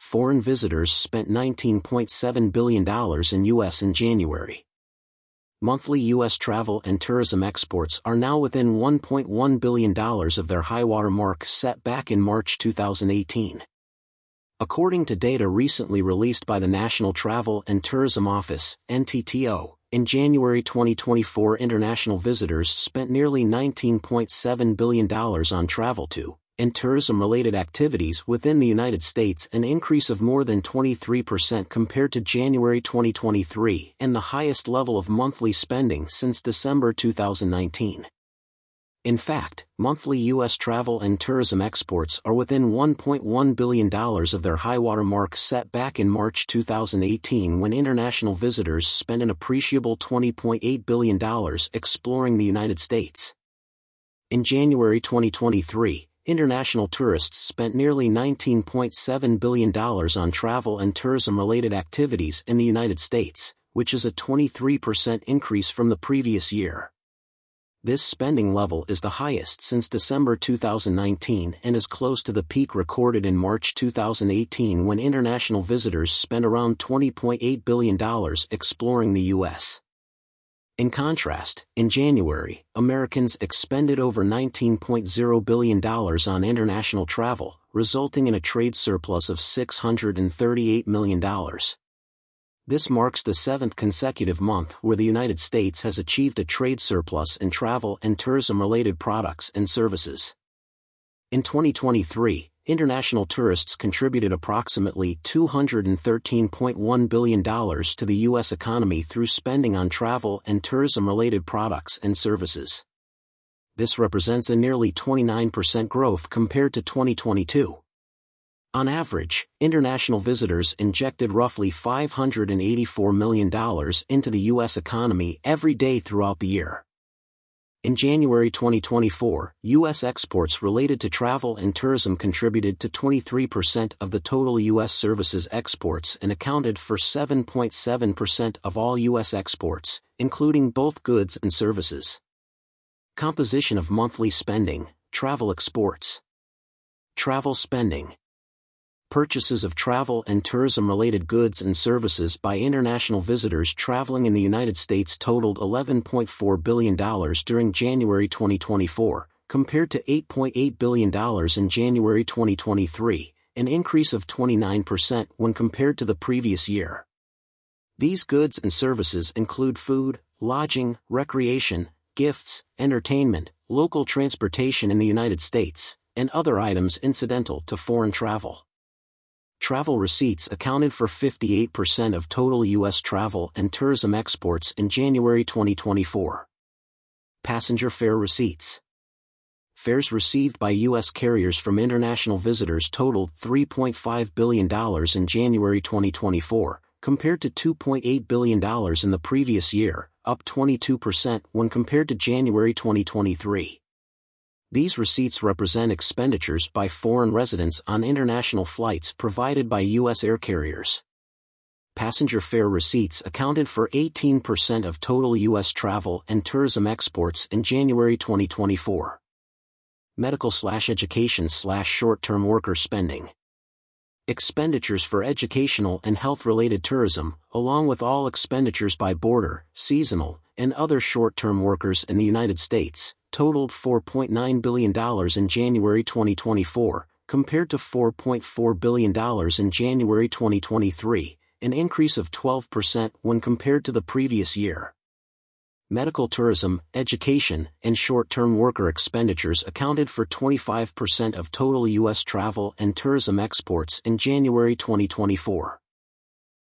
foreign visitors spent $19.7 billion in U.S. in January. Monthly U.S. travel and tourism exports are now within $1.1 billion of their high-water mark set back in March 2018. According to data recently released by the National Travel and Tourism Office, NTTO, in January 2024 international visitors spent nearly $19.7 billion on travel to and tourism-related activities within the United States, an increase of more than 23% compared to January 2023 and the highest level of monthly spending since December 2019. In fact, monthly U.S. travel and tourism exports are within $1.1 billion of their high-water mark set back in March 2018 when international visitors spent an appreciable $20.8 billion exploring the United States. In January 2023, international tourists spent nearly $19.7 billion on travel and tourism-related activities in the United States, which is a 23% increase from the previous year. This spending level is the highest since December 2019 and is close to the peak recorded in March 2018 when international visitors spent around $20.8 billion exploring the U.S. In contrast, in January, Americans expended over $19.0 billion on international travel, resulting in a trade surplus of $638 million. This marks the seventh consecutive month where the United States has achieved a trade surplus in travel and tourism-related products and services. In 2023, international tourists contributed approximately $213.1 billion to the U.S. economy through spending on travel and tourism-related products and services. This represents a nearly 29% growth compared to 2022. On average, international visitors injected roughly $584 million into the U.S. economy every day throughout the year. In January 2024, U.S. exports related to travel and tourism contributed to 23% of the total U.S. services exports and accounted for 7.7% of all U.S. exports, including both goods and services. Composition of monthly spending, travel exports. Travel spending. Purchases of travel and tourism-related goods and services by international visitors traveling in the United States totaled $11.4 billion during January 2024, compared to $8.8 billion in January 2023, an increase of 29% when compared to the previous year. These goods and services include food, lodging, recreation, gifts, entertainment, local transportation in the United States, and other items incidental to foreign travel. Travel receipts accounted for 58% of total U.S. travel and tourism exports in January 2024. Passenger fare receipts. Fares received by U.S. carriers from international visitors totaled $3.5 billion in January 2024, compared to $2.8 billion in the previous year, up 22% when compared to January 2023. These receipts represent expenditures by foreign residents on international flights provided by U.S. air carriers. Passenger fare receipts accounted for 18% of total U.S. travel and tourism exports in January 2024. Medical/education/short-term worker spending. Expenditures for educational and health-related tourism, along with all expenditures by border, seasonal, and other short-term workers in the United States, totaled $4.9 billion in January 2024, compared to $4.4 billion in January 2023, an increase of 12% when compared to the previous year. Medical tourism, education, and short-term worker expenditures accounted for 25% of total U.S. travel and tourism exports in January 2024.